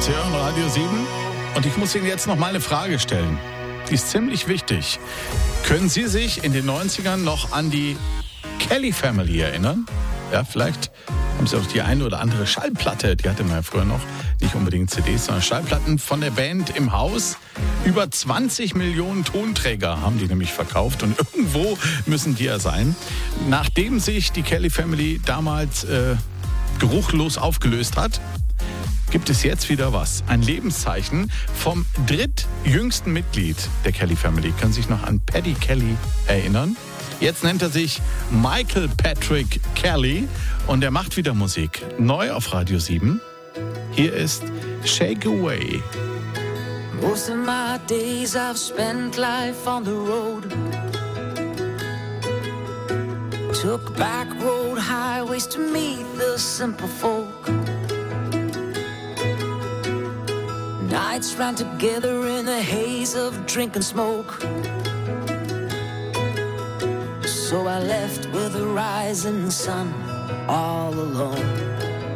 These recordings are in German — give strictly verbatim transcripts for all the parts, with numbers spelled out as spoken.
Sie hören Radio sieben und ich muss Ihnen jetzt noch mal eine Frage stellen. Die ist ziemlich wichtig. Können Sie sich in den neunzigern noch an die Kelly Family erinnern? Ja, vielleicht haben Sie auch die eine oder andere Schallplatte, die hatte man ja früher noch, nicht unbedingt C Ds, sondern Schallplatten von der Band im Haus. Über zwanzig Millionen Tonträger haben die nämlich verkauft und irgendwo müssen die ja sein. Nachdem sich die Kelly Family damals äh, geruchlos aufgelöst hat, gibt es jetzt wieder was. Ein Lebenszeichen vom drittjüngsten Mitglied der Kelly Family. Können Sie sich noch an Paddy Kelly erinnern? Jetzt nennt er sich Michael Patrick Kelly und er macht wieder Musik. Neu auf Radio sieben. Hier ist Shake Away. Most of my days I've spent life on the road. Took back road highways to meet the simple folk. Nights ran together in the haze of drink and smoke. So I left with the rising sun all alone.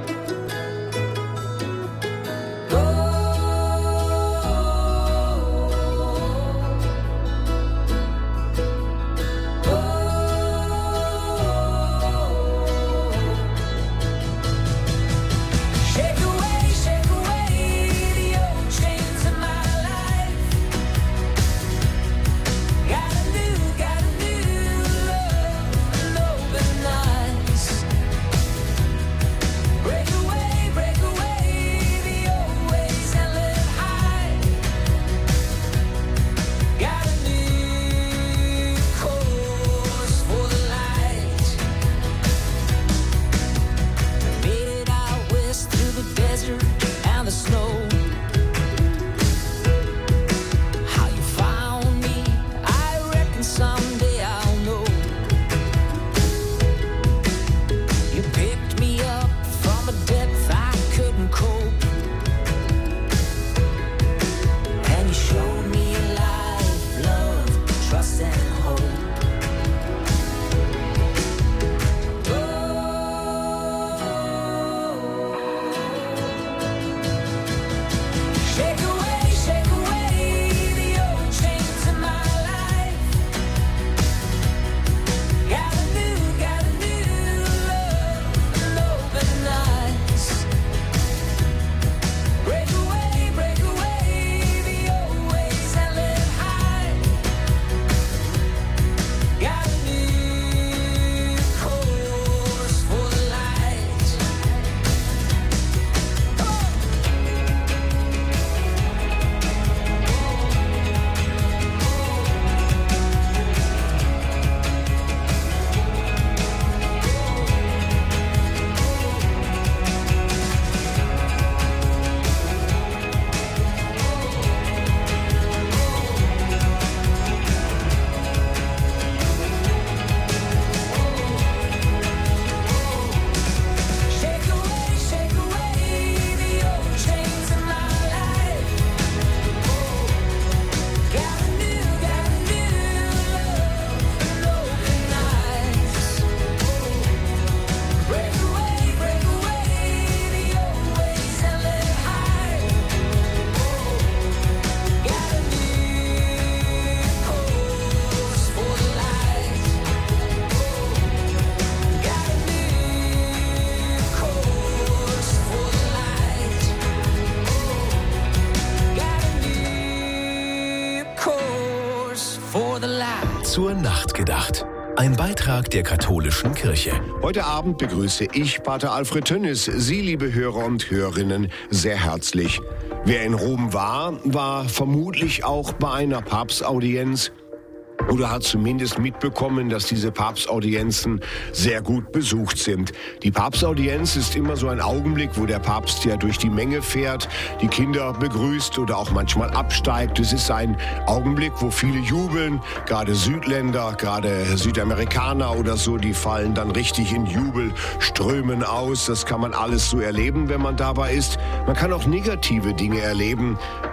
Zur Nacht gedacht. Ein Beitrag der katholischen Kirche. Heute Abend begrüße ich Pater Alfred Tönnis, Sie, liebe Hörer und Hörerinnen, sehr herzlich. Wer in Rom war, war vermutlich auch bei einer Papstaudienz oder hat zumindest mitbekommen, dass diese Papstaudienzen sehr gut besucht sind. Die Papstaudienz ist immer so ein Augenblick, wo der Papst ja durch die Menge fährt, die Kinder begrüßt oder auch manchmal absteigt. Es ist ein Augenblick, wo viele jubeln, gerade Südländer, gerade Südamerikaner oder so, die fallen dann richtig in Jubelströmen aus. Das kann man alles so erleben, wenn man dabei ist. Man kann auch negative Dinge erleben.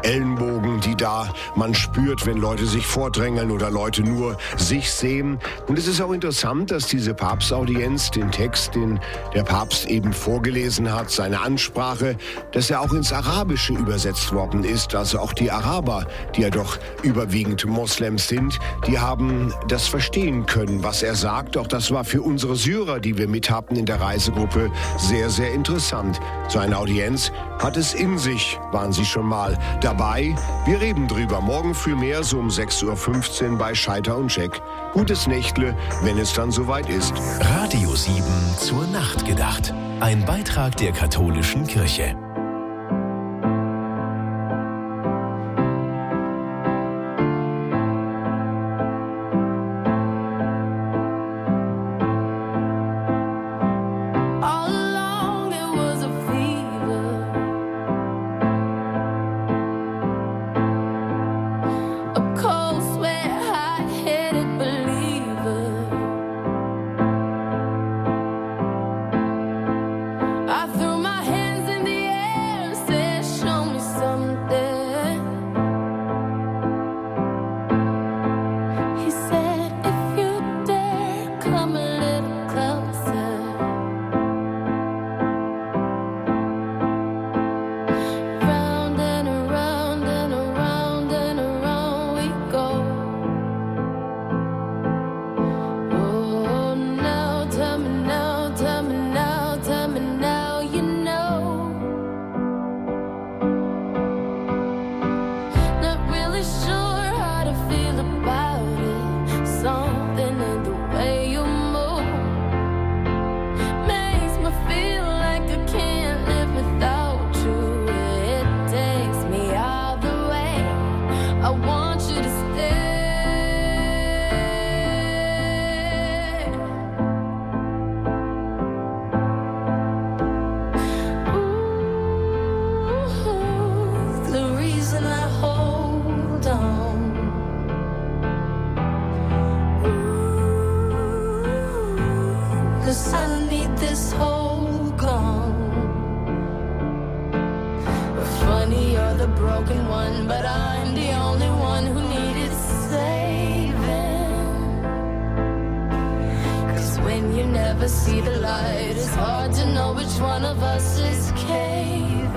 Ellenbogen, die da man spürt, wenn Leute sich vordrängeln oder Leute nur sich sehen. Und es ist auch interessant, dass diese Papstaudienz den Text, den der Papst eben vorgelesen hat, seine Ansprache, dass er auch ins Arabische übersetzt worden ist. Also auch die Araber, die ja doch überwiegend Moslems sind, die haben das verstehen können, was er sagt. Auch das war für unsere Syrer, die wir mit hatten in der Reisegruppe, sehr, sehr interessant. So eine Audienz hat es in sich, waren Sie schon mal dabei? Wir reden drüber. Morgen früh mehr, so um sechs Uhr fünfzehn bei Scheiter und Scheck. Gutes Nächtle, wenn es dann soweit ist. Radio sieben zur Nacht gedacht. Ein Beitrag der katholischen Kirche. See the light, it's hard to know which one of us is caving.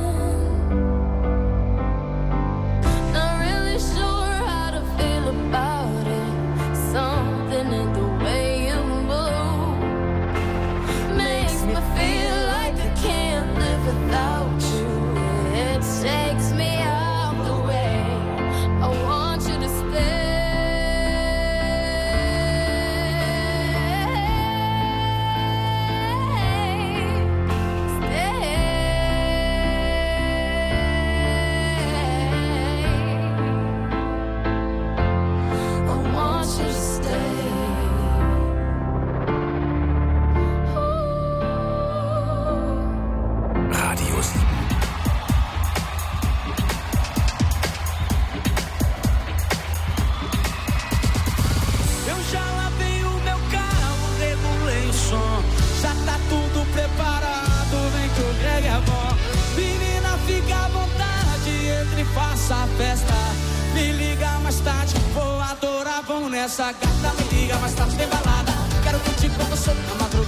Not really sure how to feel about it. Something in the way you move makes me feel like I can't live without you. It takes me out the way. I want you to stay. Faça a festa, me liga mais tarde, vou adorar, vamos nessa. Gata, me liga mais tarde, tem balada, quero curtir com você na madrugada.